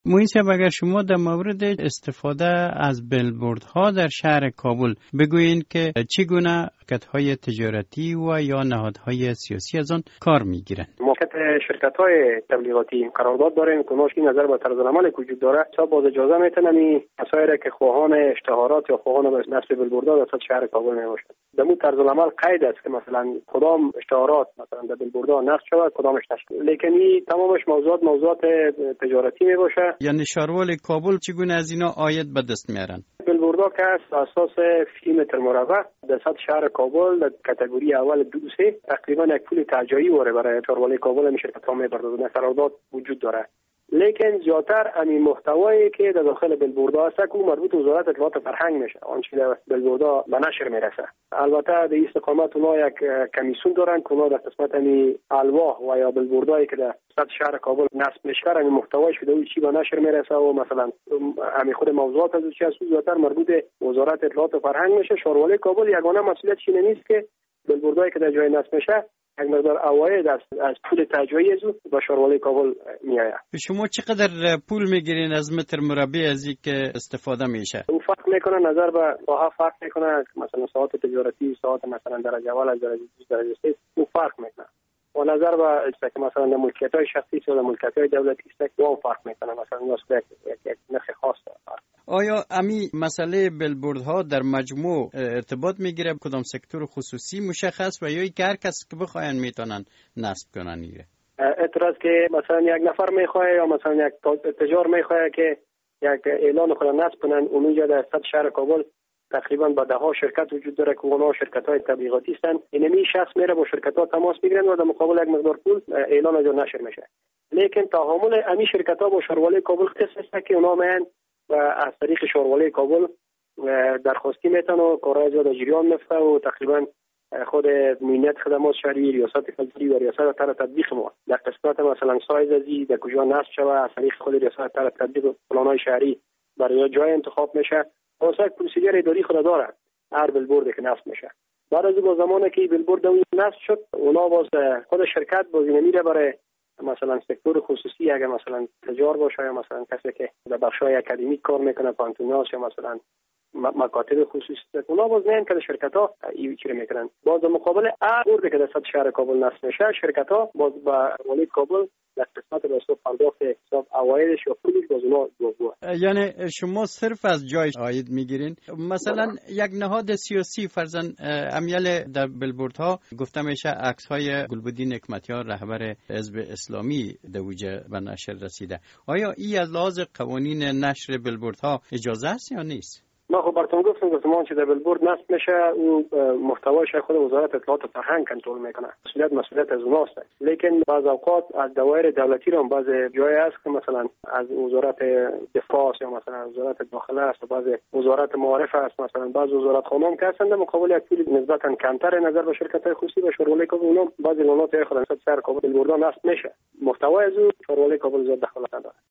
محیط اگر شما در مورد استفاده از بیلبوردها در شهر کابل بگویید که چگونه شرکت‌های تجارتی و یا نهادهای سیاسی از آن کار می‌گیرند. شرکت‌های تبلیغاتی قرارداد داریم که ماشین نظر به طرز عمل وجود داره تا باز اجازه میتونن مسائلی که خواهان اشتهارات یا خواهان نصب بیلبوردها در شهر کابل میباشند. در مو طرز عمل قید است که مثلا کدام اشتهارات مثلا در بیلبوردها نصب شود کدامش نشود، لیکن این تمامش موضوعات تجارتی میباشه. یعنی شهروال کابل چگونه از اینا عاید به دست میارن؟ بیلبوردها که اساس فی متر مربع در سطح شهر کابل در کاتگوری اول 2 3 تقریبا یک پول تجاری واره برای شهروال کابل می شرکت‌ها می‌پردازند. قرارداد وجود داره، لیکن زیاتر همین محتوایی که در داخل بیلبوردها هست که مربوط به وزارت اطلاعات فرهنگ میشه، آنچه در بیلبوردها به نشر میرسه. البته در این استقامت اونا یک کمیسیون دارن که اونا در قسمت همین الواح و یا بیلبوردهایی که در سطح شهر کابل نصب میشه همین محتوایش که چی به نشر میرسه و مثلا همین خود موضوعات از چی هست زیاتر مربوط به وزارت اطلاعات فرهنگ میشه. شهروال کابل یگانه مسئولیتش این نیست که بیلبوردهایی که در جای نصب میشه یک مقدار عواید از پول تجاری از به شهروال کابل میآید. شما چقدر پول میگیرین از متر مربع از این که استفاده میشه؟ اون فرق میکنه، نظر به راه فرق میکنه، مثلا ساعت تجارتی، ساعت مثلا درجه اول از درجه 2 درجه 3 اون فرق میکنه. و نظر به است که مثلا در ملکیت‌های شخصی یا در ملکیت‌های دولتی است که اون فرق میکنه، مثلا یک نرخ خاص داره. آیا امی مسئله بیلبوردها در مجموع ارتباط میگیره کدام سکتور خصوصی مشخص و یا که هر کس که بخواین میتونن نصب کنن ایره؟ اعتراض که مثلا یک نفر میخواد یا مثلا یک تجار میخواد که یک اعلان خود نصب کنن، اونجا در سطح شهر کابل تقریبا با 10 شرکت وجود داره که اونها شرکت‌های تبلیغاتی هستند. اینمی شخص میره با شرکت‌ها تماس میگیرن و در مقابل یک مقدار پول اعلان از نشر میشه. لیکن تعامل امی شرکت‌ها با شهروال کابل خاصه که اونها میان و از طریق شهروال کابل درخواستی میتن و کارهای زیاد جریان میفته و تقریبا خود مدیریت خدمات شهری، ریاست فلزی و ریاست طرح تطبیق ما در قسمت مثلا سایز ازی در کجا نصب شوه از طریق خود ریاست طرح تطبیق پلان‌های شهری برای جای انتخاب میشه. واسه پروسیجر اداری خود داره هر بیلبورد که نصب میشه. بعد از با زمانی که بیلبورد اون نصب شد اونا باز خود شرکت باز نمیره برای مثلا سکتور خصوصی، اگر مثلا تجار باشه یا مثلا کسی که در بخشای اکادمیک کار میکنه، پانتوناس یا مثلا مکاتب خصوصی، اونا باز نه که شرکت‌ها ایچری میکنن. باز در مقابل ارد که در سطح شهر کابل نصب میشه، شرکت‌ها باز با ولی کابل در قسمت به حساب پرداخت حساب عوایدش یا پولش باز اونا گفتگو. یعنی شما صرف از جای عاید میگیرین؟ مثلا یک نهاد سیاسی فرضاً امیال در بیلبوردها گفته میشه عکس‌های گلبدین حکمتیار رهبر حزب اسلامی در وجه به نشر رسیده. آیا این از لحاظ قوانین نشر بیلبوردها اجازه است یا نیست؟ ما خب براتون گفتم که در بیلبورد نصب میشه او محتواش خود وزارت اطلاعات فرهنگ کنترل میکنه، مسئولیت از اوناست. لیکن بعض اوقات از دوایر دولتی رو بعض جای هست که مثلا از وزارت دفاع یا مثلا وزارت داخله است و بعض وزارت معارف است، مثلا بعض وزارت خانم که هستند مقابل یک پول نسبتا کمتر نظر به شرکت‌های خصوصی و شورای کابل اونا بعضی اعلانات خود از سر کابل بیلبورد نصب میشه. محتوای از شورای کابل زیاد دخالت نداره.